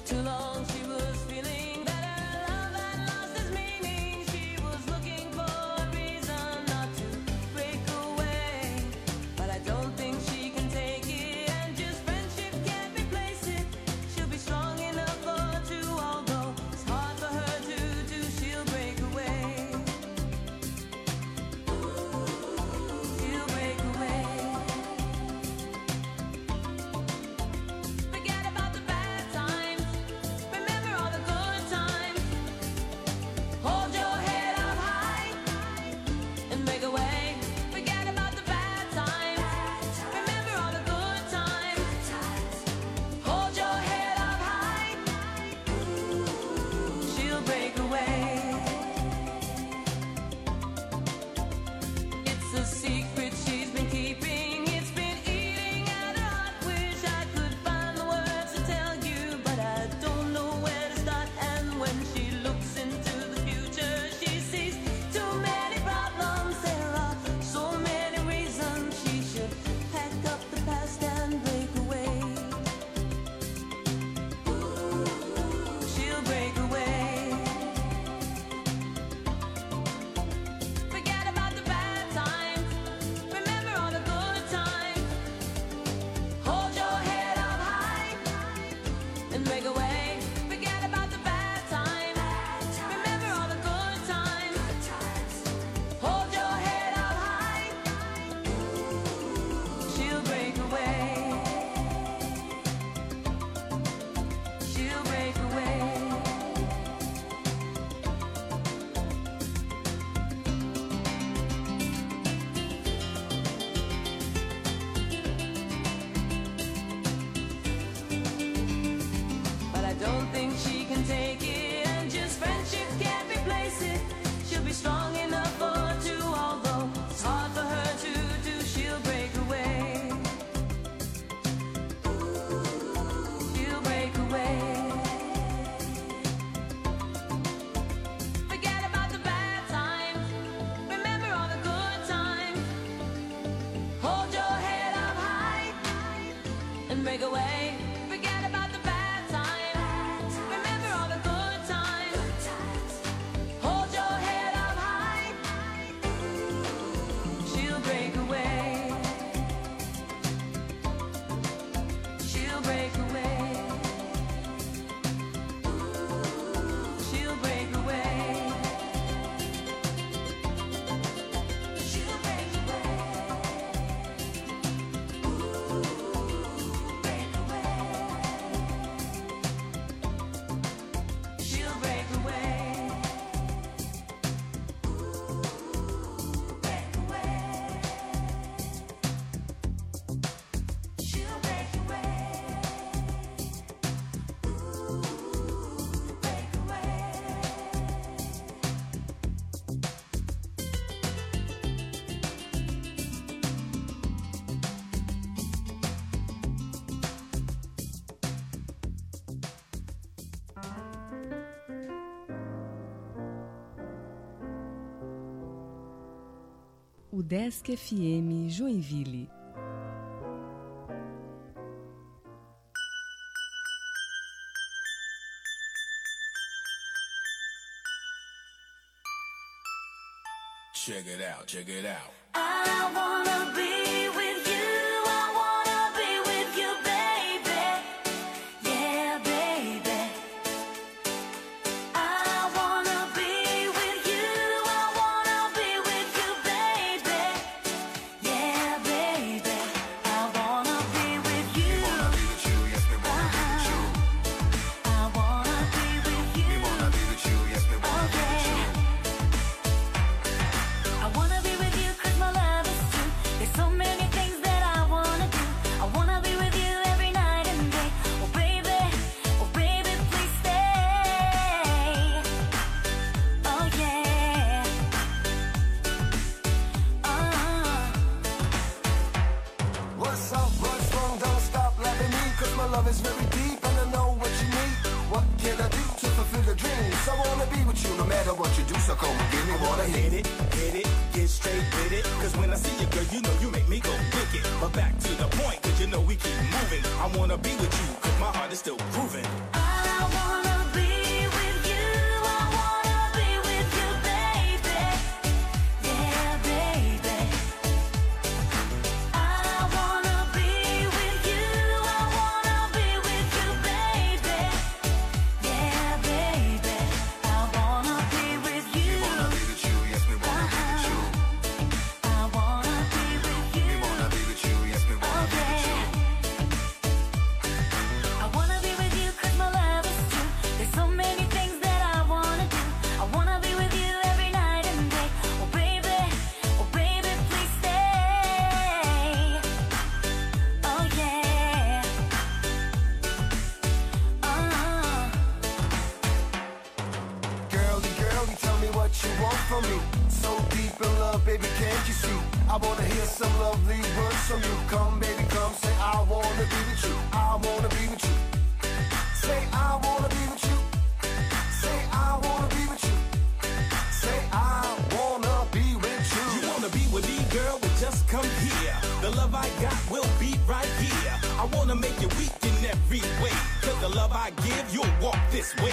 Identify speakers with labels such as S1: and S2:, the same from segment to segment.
S1: too long she was feeling that her love had lost its meaning. She was looking for a reason not to break away, but I don't think she can take it, and just friendship can't replace it. She'll be strong enough for two, although it's hard for her to do. She'll break away. She'll break away. Forget about the bad times. Remember all the good times. Hold your head up high and make a way. Forget about the bad times. Remember all the good times. Hold your head up high. She'll break away. It's a secret she's been keeping. It's been eating at her heart. Wish I could find the words to tell you, but I don't know where to start. And when she looks into the future, she sees too many problems. There are so many reasons she should pack up the past and break away. She'll break away. Forget about the bad times. Remember all the good times. Hold your head up high and make a way. Forget about the bad times. Remember all the good times. Hold your head up high. She'll break away. She'll break away. But I don't think she can take it, and just friendship can't replace it. She'll be strong enough for two, although it's hard for her to do. She'll break away. She'll break away. Forget about the bad times. Remember all the good times. Hold your head up high and break away. Forget about the bad times. Remember all the good times. Hold your head up high. She'll break away. She'll break away. She'll break away. She'll break away. Break away. She'll break away. Break away. She'll break away. Break away.
S2: Udesc FM Joinville.
S3: Check it out, check it out.
S4: I wanna be with you, I wanna be with you, baby. Yeah, baby. I wanna be with you, I wanna be with you, baby. Yeah, baby. I wanna be with you.
S3: We wanna be with you, yes, we wanna be with you.
S4: I wanna be with you.
S3: We wanna be with you, yes, we wanna be with you.
S4: I wanna be with you 'cause my love is true. There's so many things that I wanna do. I wanna be with you every night and day. Oh baby, please stay. Oh yeah.
S3: What's up, what's wrong, don't stop loving me, 'cause my love is very deep and I know what you need. What can I do to fulfill your dreams? I wanna be with you no matter what you do, so come give me what I hit it, get straight with it. 'Cause when I see you, girl, you know you make me go wicked. But back to the point, 'cause you know we keep moving. I wanna be with you, 'cause my heart is still grooving.
S4: I
S3: from me. So deep in love, baby, can't you see? I wanna hear some lovely words from you. Come, baby, come, say I wanna be with you. I wanna be with you. Say I wanna be with you. Say I wanna be with you. Say I wanna be with you.
S5: You wanna be with me, girl? Well, just come here. The love I got will be right here. I wanna make you weak in every way. Cause the love I give, you'll walk this way.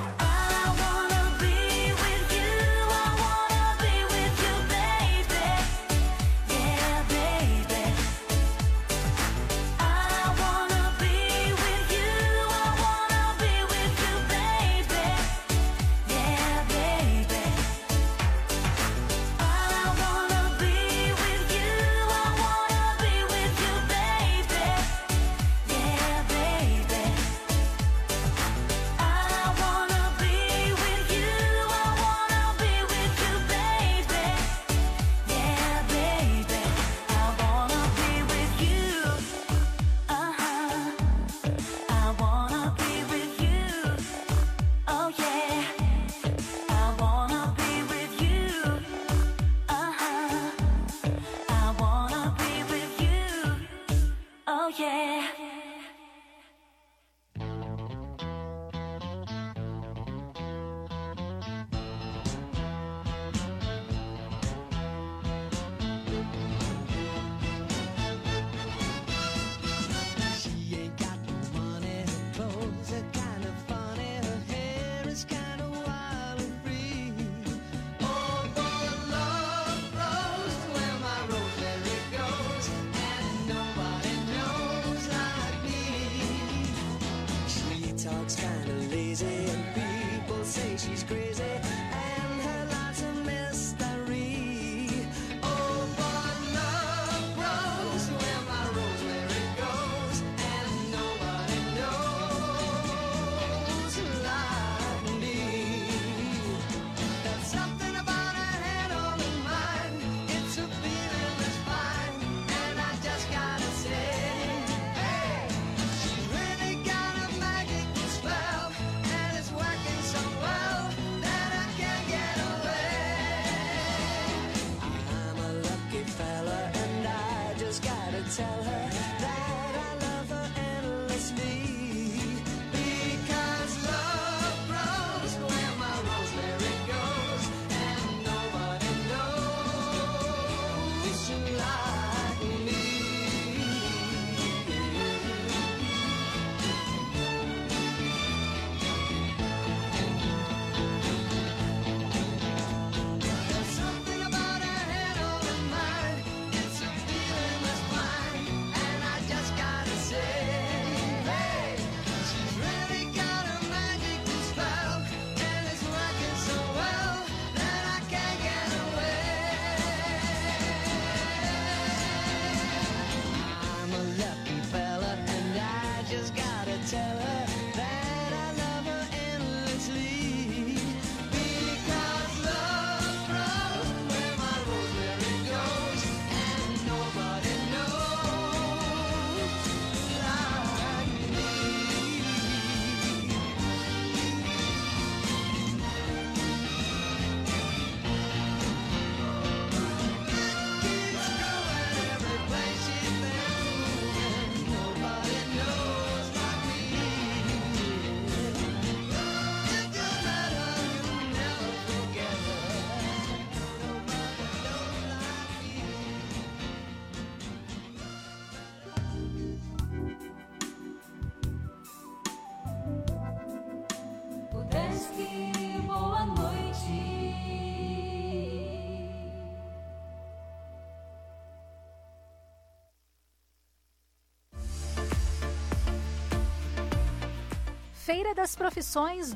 S6: Feira das Profissões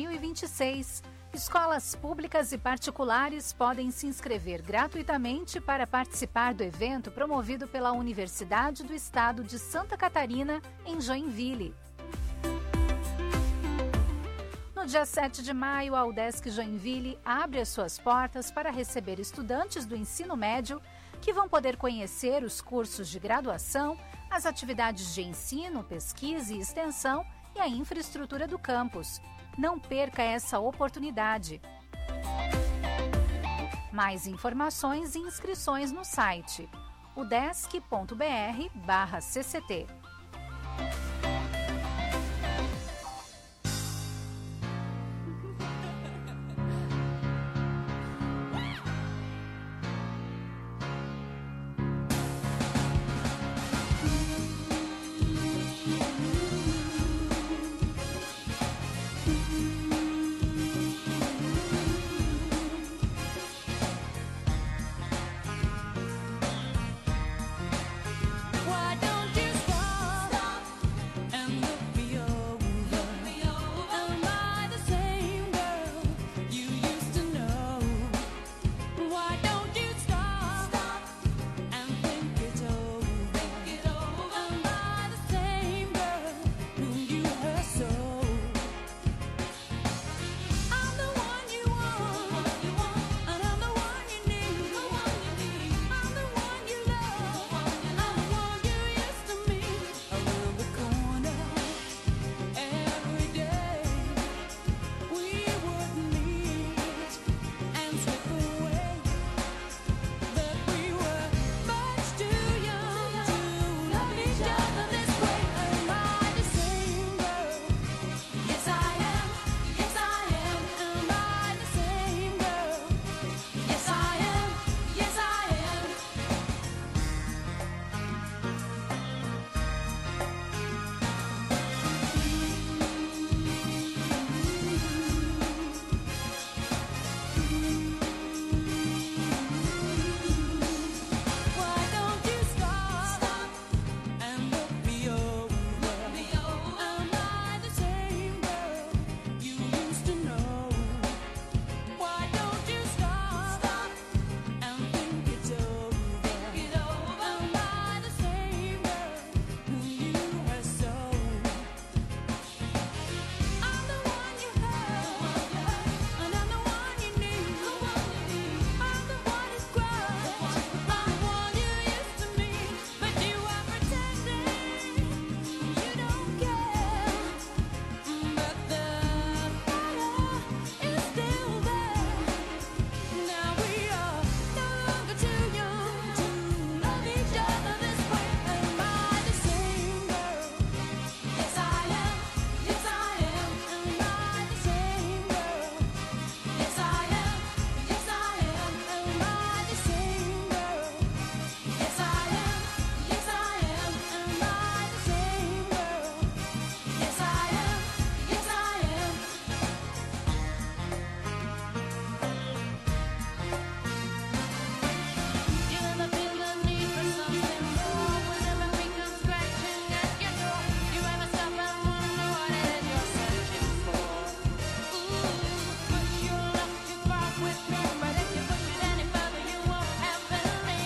S6: 2026. Escolas públicas e particulares podem se inscrever gratuitamente para participar do evento promovido pela Universidade do Estado de Santa Catarina, em Joinville. No dia 7 de maio, a UDESC Joinville abre as suas portas para receber estudantes do ensino médio que vão poder conhecer os cursos de graduação, as atividades de ensino, pesquisa e extensão e a infraestrutura do campus. Não perca essa oportunidade. Mais informações e inscrições no site udesc.br/cct.
S1: Why don't you stop and look me over? Am I the same girl you used to know? Why don't you stop and think it over? Am I the same girl who you hurt so? I'm the one you want, and I'm the one you need. I'm the one you love, I'm the one you used to meet around the corner every day. We would meet and slip away, but we were much too young to love each other this way. Am I the same girl? Yes, I am. Yes, I am. Am I the same girl? Yes, I am. Yes, I am. Why don't you stop and look me over? Am I the same girl you used to know? Why don't you stop and think it over? Am I the same girl who you hurt so? I'm the one you hurt, and I'm the one you need. I'm the one who's crushed, I'm the one you used to meet, but you are pretending you don't care. But the fire is still there. Now we are no longer too young to love each other this way. Am I the same girl? Yes, I am. Yes, I am. Am I the same girl? Yes, I am. Yes, I am. Am I the same girl? Yes, I am. Yes, I am. Am I the same girl? Yes, I am. Yes, I am. You ever feel the need for something more whenever we come scratching at your door? You ever stop and wonder what it is you're searching for? But you're not too far with me, but if you push it any further, you won't have me.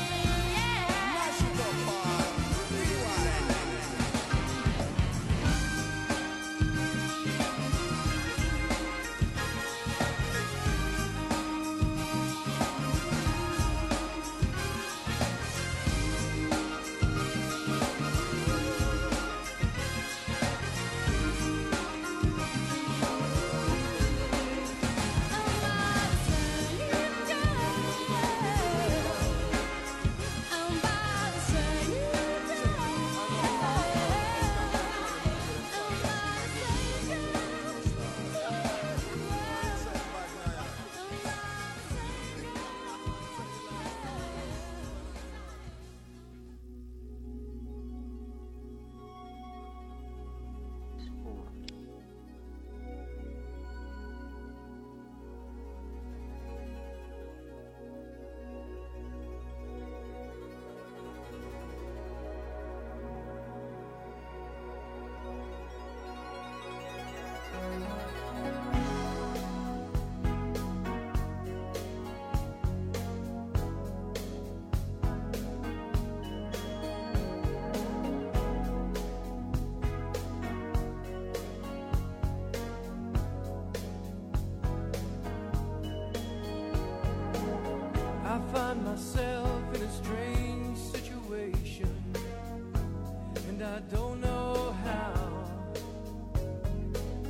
S7: myself in a strange situation, and I don't know how.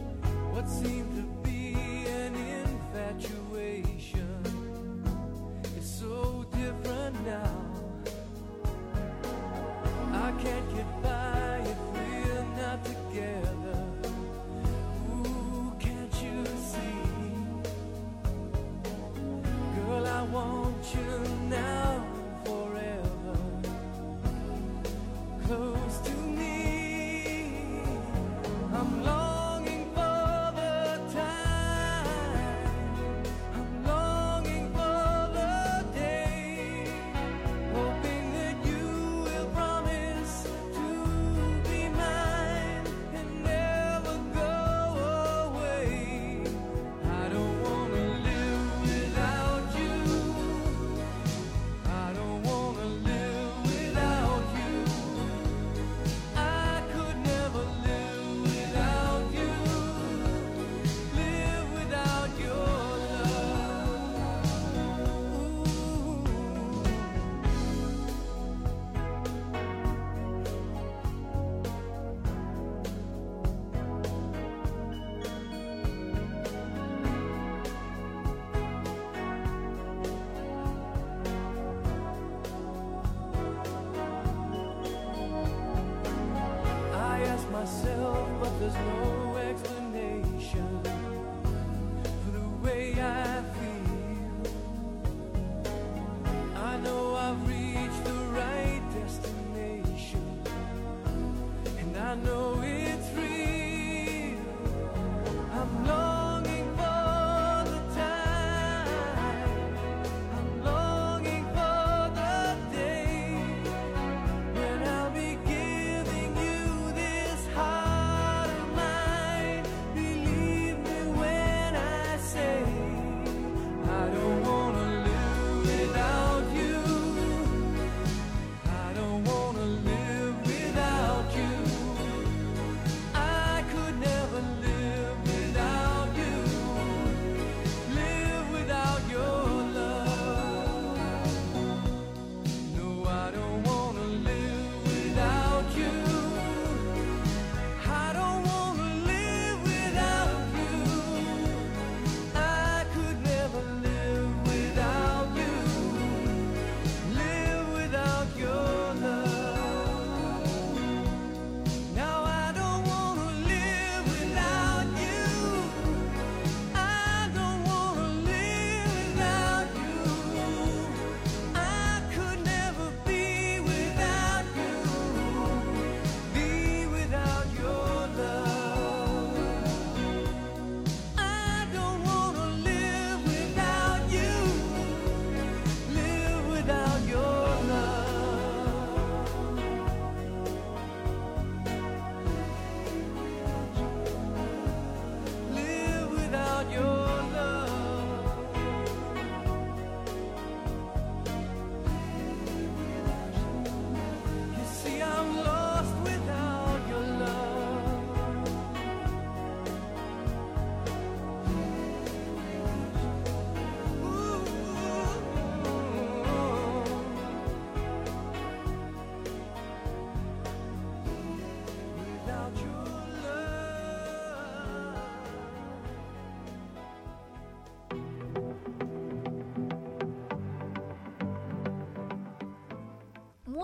S7: What seemed to be an infatuation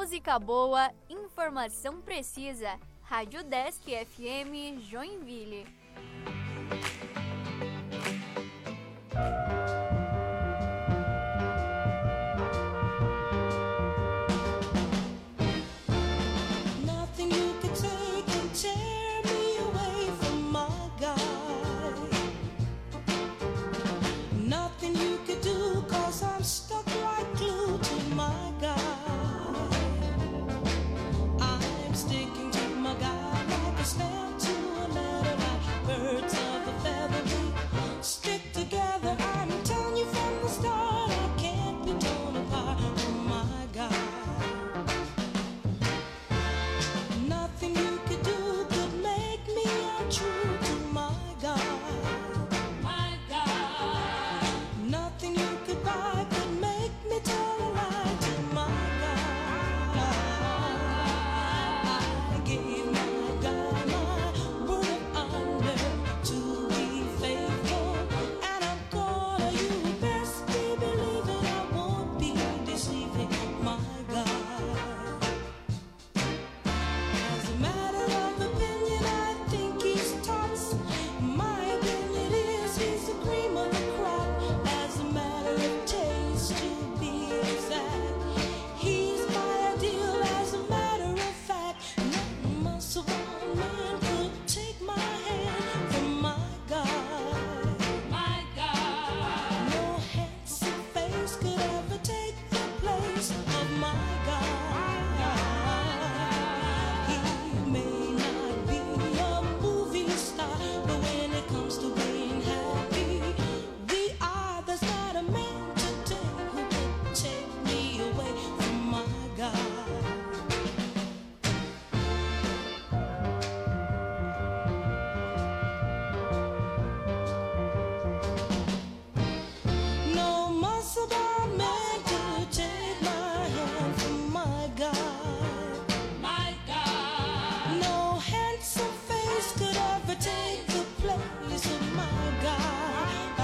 S8: música boa, informação precisa. Rádio Desk FM Joinville.
S9: Nothing you could take can tear me away from my God. Nothing you could do, 'cause I'm stuck like glue to my God. I'm sticking to my God like a stamp to a letter. Like birds of a feather we stick together. I'm telling you from the start, I can't be torn apart from my God. Nothing you could do could make me untrue to my God. My God. Nothing you could buy could make me tell a lie to my God. I gave my God my word of honor to be faithful, and I'm gonna. You best be believing I won't be deceiving my God. As a matter of opinion, I think he's tops. My opinion is he's the cream of the crop. As a matter of taste, to be exact, he's my ideal. As a matter of fact, no muscle bound man could take my hand from my God. My God. No handsome face could ever take the place of my God. He may not be a movie star, but when it comes to being happy, we are. There's not a man today who can take me away from my God. No muscle bound man could take my hand from my God. My God. No handsome face could ever take the place of my God.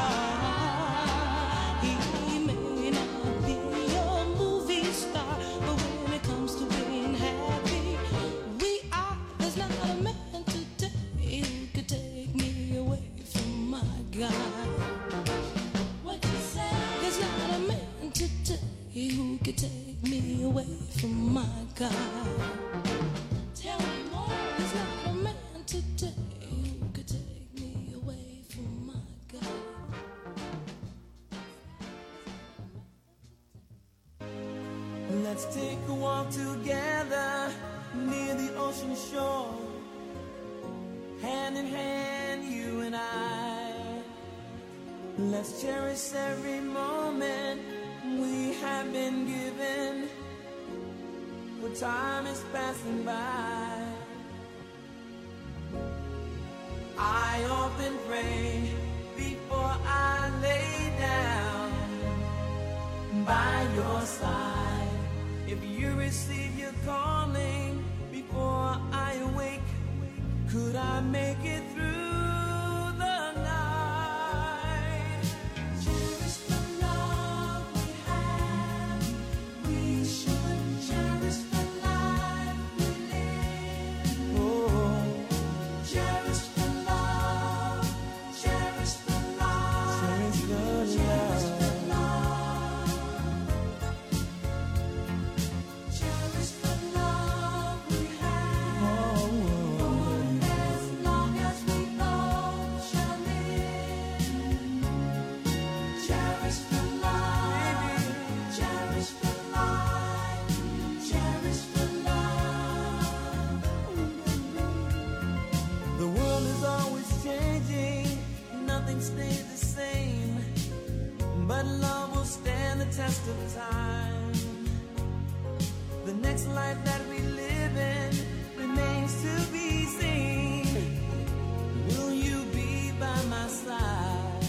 S9: He may not be a movie star, but when it comes to being happy, we are. There's not a man today who could take me away from my God. What you say? There's not a man today who could take me away from my God. Tell me more. There's not a man today who could take me away from my God.
S5: Let's take a walk together near the ocean shore. Hand in hand, you and I. Let's cherish every moment we have been given, for time is passing by. I often pray before I lay down by your side. If you receive your calling before I awake, could I make it through the night? Cherish the love we have. We should cherish the life we live. Oh, cherish the love. Cherish the love. Cherish the love. Cherish the love. Cherish the love we have. For as long as we both shall live. Cherish the love. Cherish the life. Cherish the love. The world is always changing. Nothing stays the same. But love will stand the test of time. The next life that we live in remains to be seen. Will you be by my side?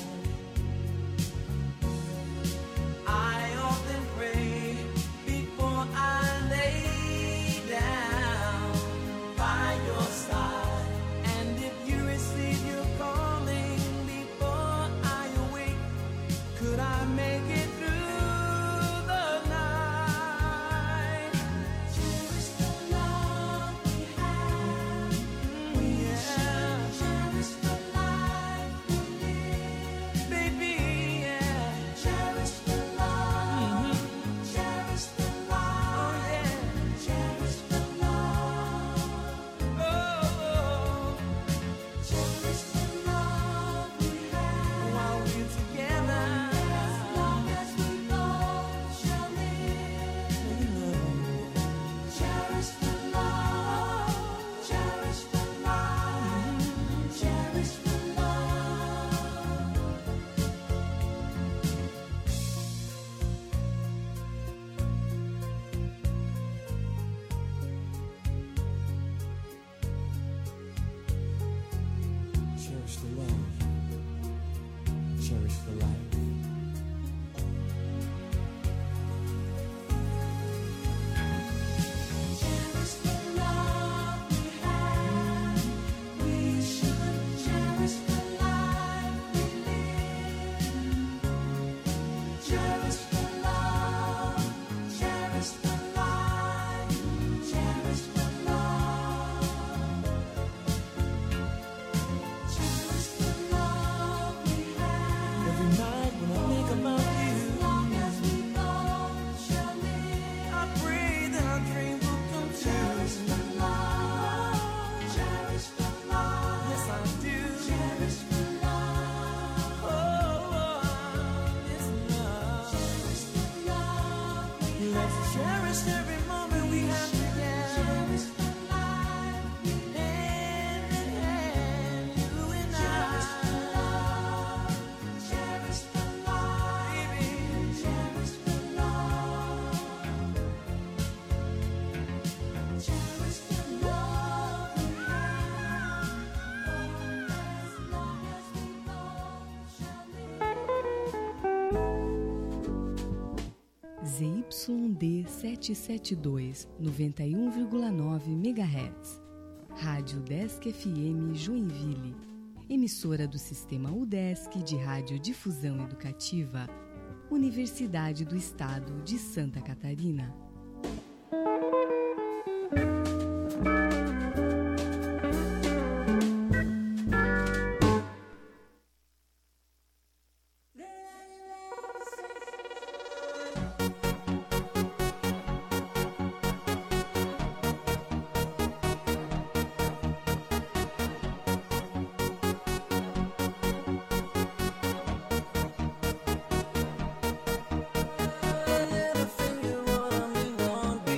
S5: I often pray before I lay down by your side. And if you receive your calling before I awake, could I make it through the night? cherished for life.
S9: Cherish the love we have. We should cherish the life we live. Cherish the love, cherish the life, cherish the love. Cherish the love we have.
S5: Every night when I think about
S9: As
S5: you,
S9: long as we both shall live.
S5: I pray that our dream will come
S9: Cherish
S5: true.
S9: the love, cherish the love.
S5: Yes, I do.
S9: Cherish the love,
S5: Oh, this love.
S9: cherish the love we
S5: Let's
S9: have.
S5: cherish every moment we have together.
S9: Cherish the life we
S5: Hand in hand, you and
S9: cherish the
S5: I.
S9: love, cherish the love,
S5: Baby,
S9: cherish the love, cherish the love we have. As long as we both shall live.
S2: ZYD 772, 91,9 MHz. Rádio Desk FM Joinville. Emissora do Sistema UDESC de Radiodifusão Educativa. Universidade do Estado de Santa Catarina.
S5: anything you wanna, me want,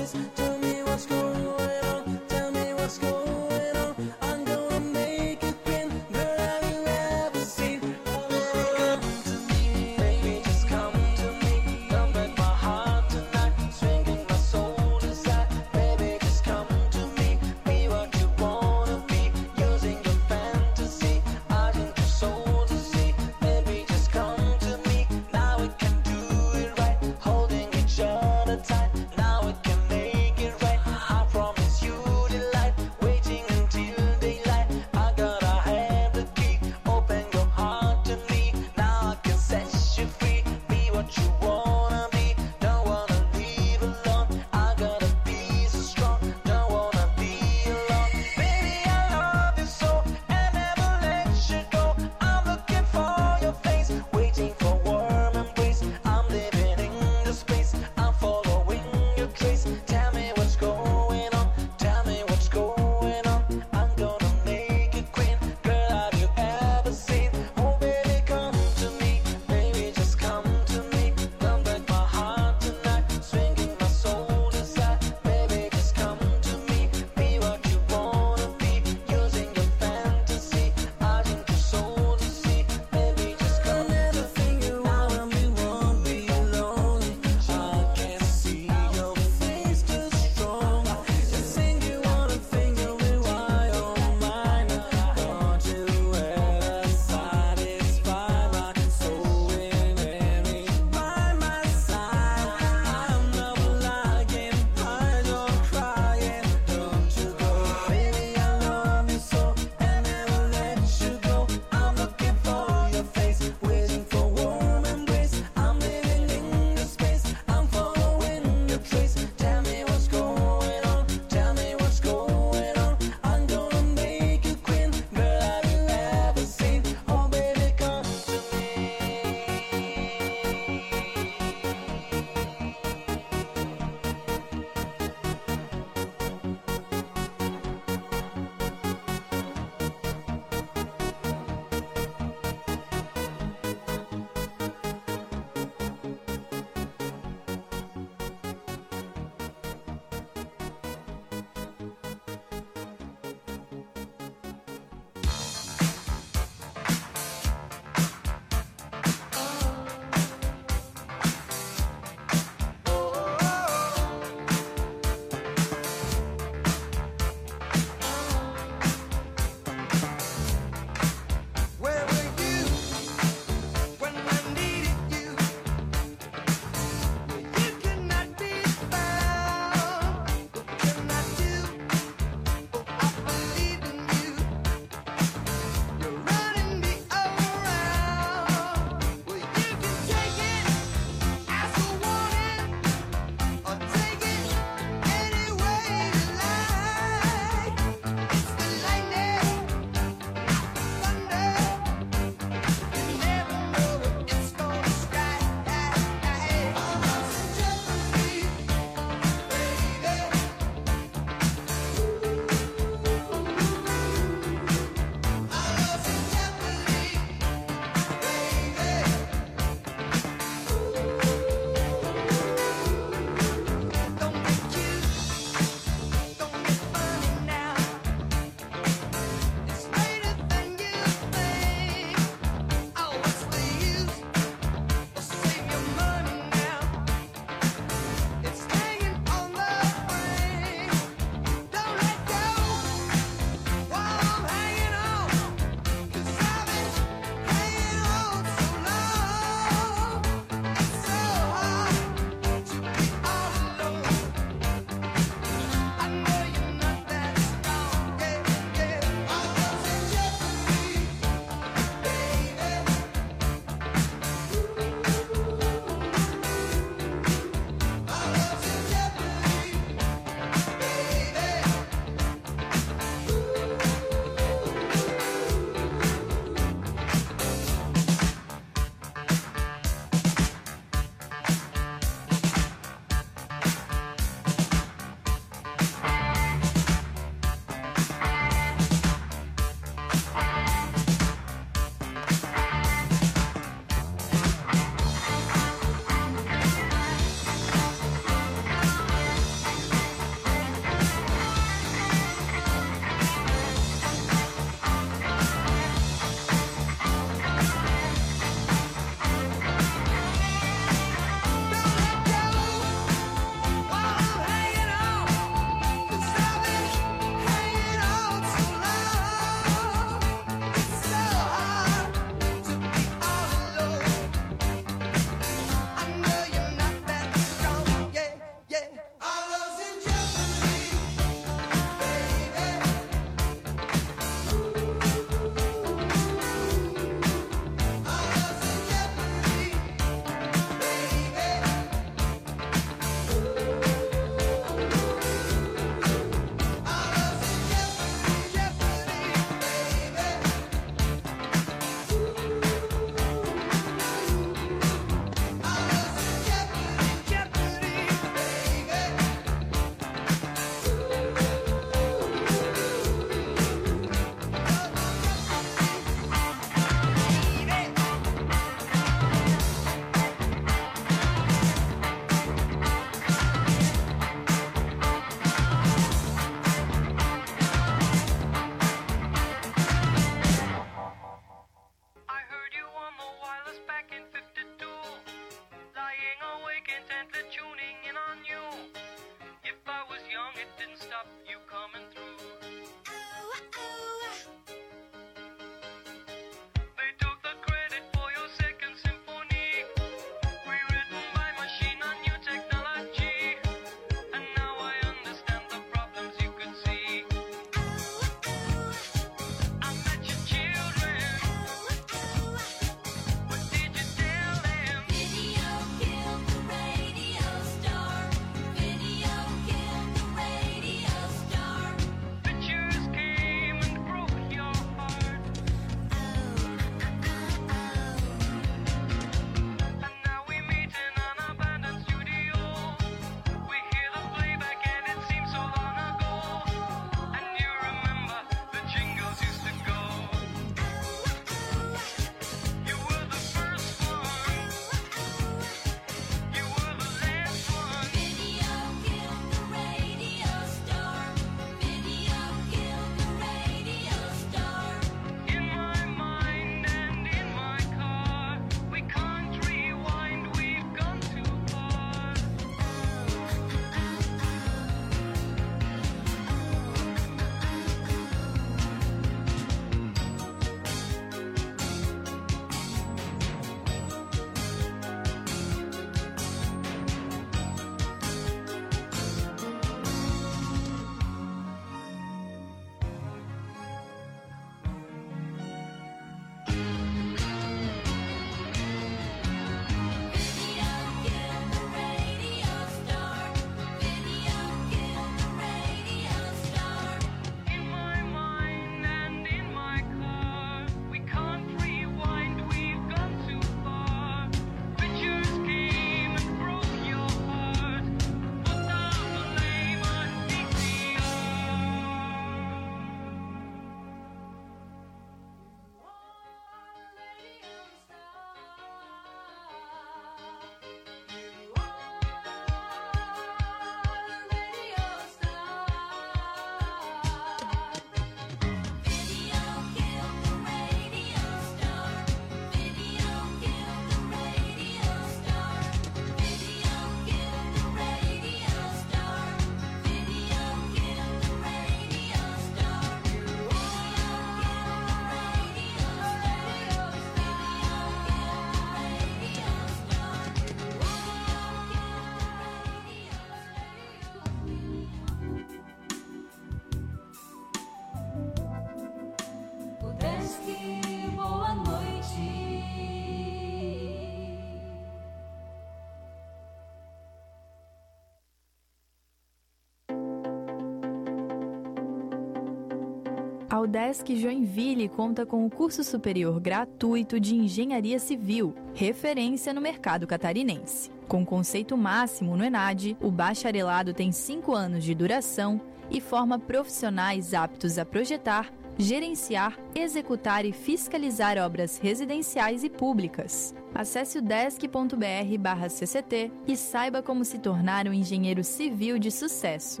S10: A UDESC Joinville conta com o curso superior gratuito de Engenharia Civil, referência no mercado catarinense. Com conceito máximo no ENAD, o bacharelado tem 5 anos de duração e forma profissionais aptos a projetar, gerenciar, executar e fiscalizar obras residenciais e públicas. Acesse udesc.br/cct e saiba como se tornar um engenheiro civil de sucesso.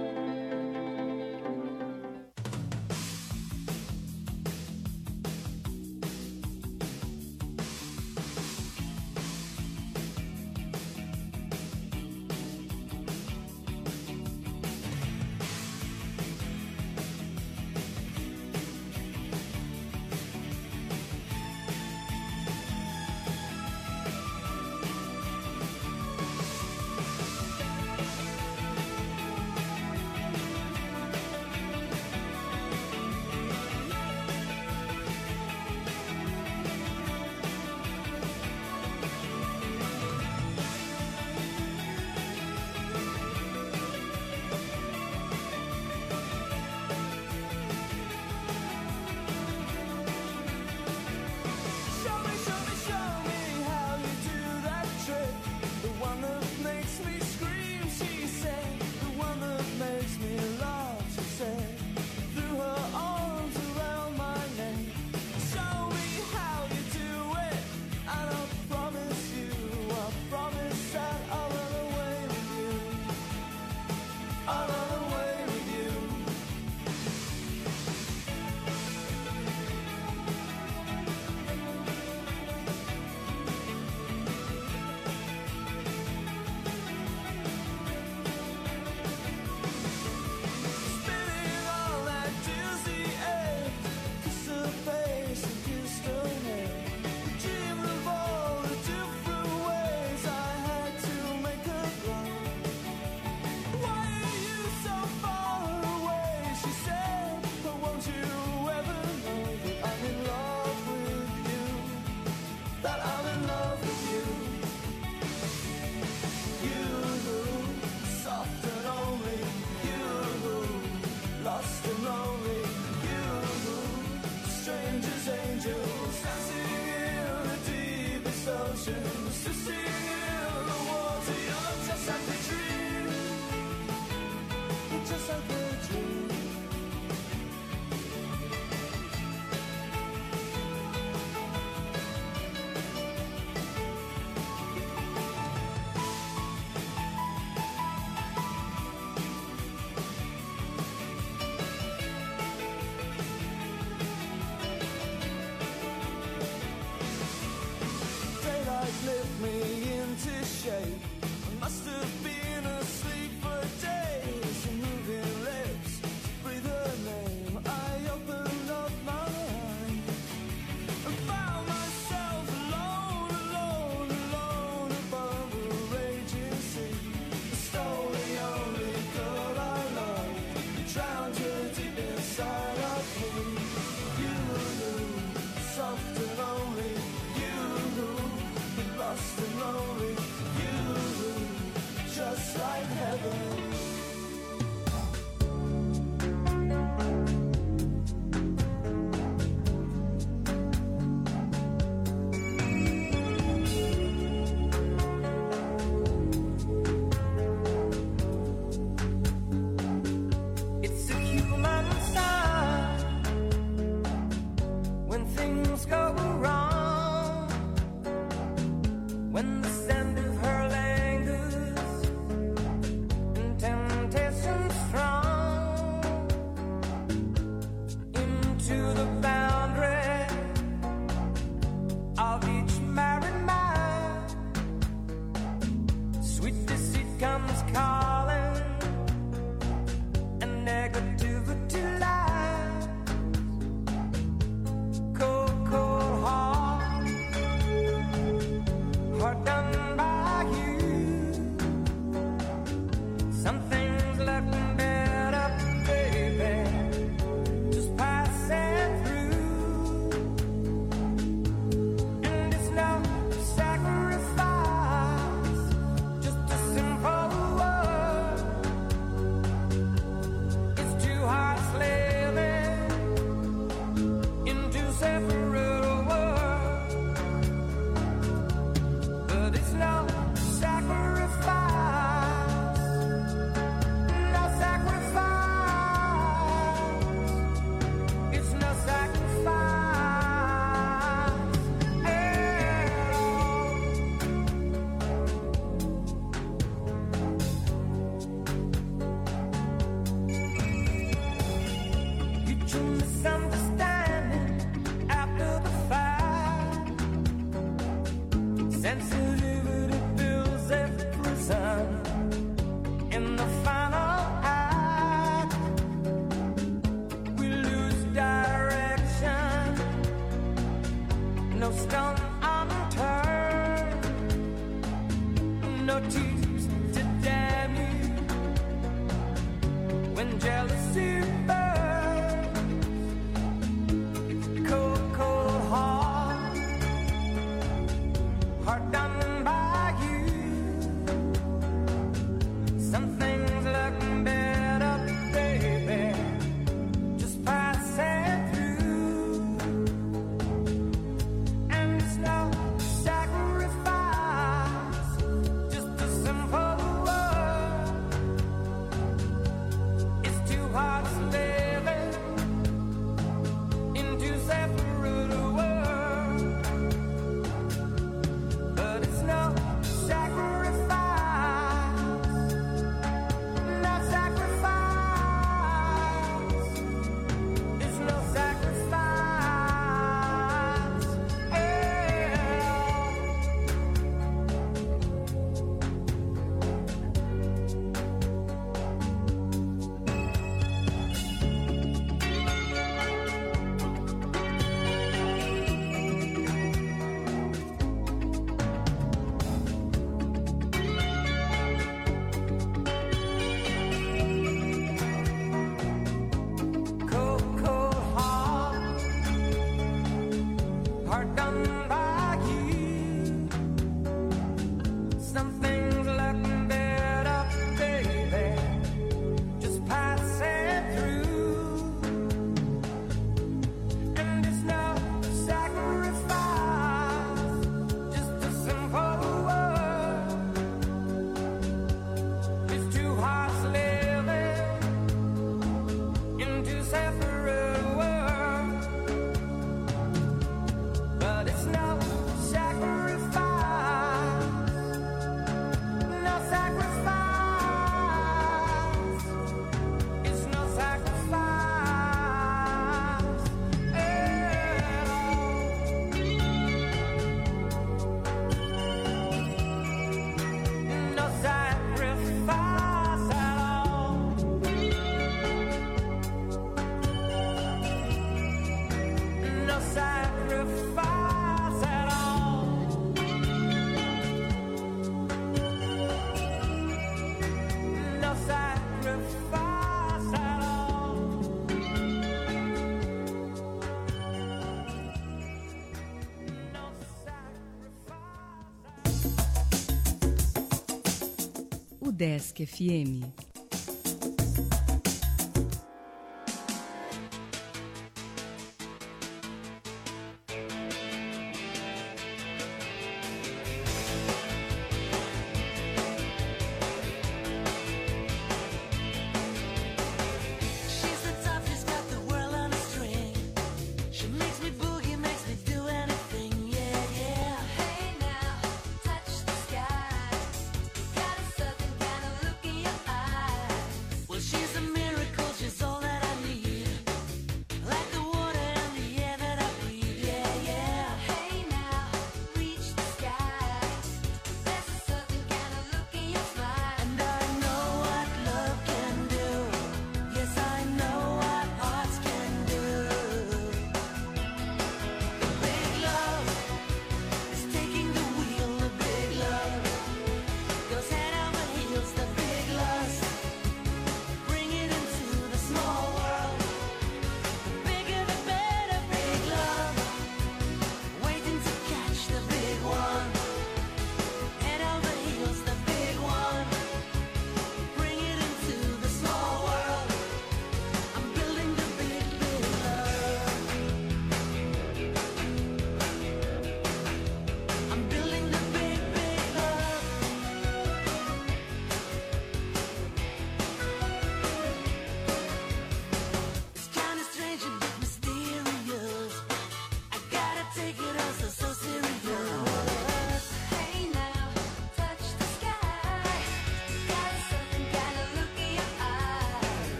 S5: Lift me into shape. I must have been asleep for days. Your moving lips, breathe her name. I opened up my eyes and found myself alone, alone, alone above a raging sea. Stole the only girl I loved, drowned her deep inside of me. You, soft and lonely. Lost and lonely, you, just like heaven. It's a human sign when things go wrong. When the scent of her lingers and temptation strong into the boundary of each married man, sweet deceit comes calling and negativity lies. Cold, cold heart, heart done by you. Something's left better, baby, just passing through. Sensitivity builds a prison in the final act. We lose direction, no stone unturned, no tears to damn you. When jealousy burns, cold, cold heart, heart done by you. Some things look better, baby, just passing through. And it's no sacrifice, just a simple word. It's two hearts living in two separate worlds. But it's no sacrifice, no sacrifice. It's no sacrifice at all. Cold, cold heart, heart done by you. Some things look better, baby, just passing through. And it's no sacrifice, just a simple word. It's two hearts living in two separate worlds. But it's no sacrifice, no sacrifice. It's no sacrifice at all. No sacrifice at all. No sacrifice at all. No sacrifice at all. No sacrifice.
S2: O Desk FM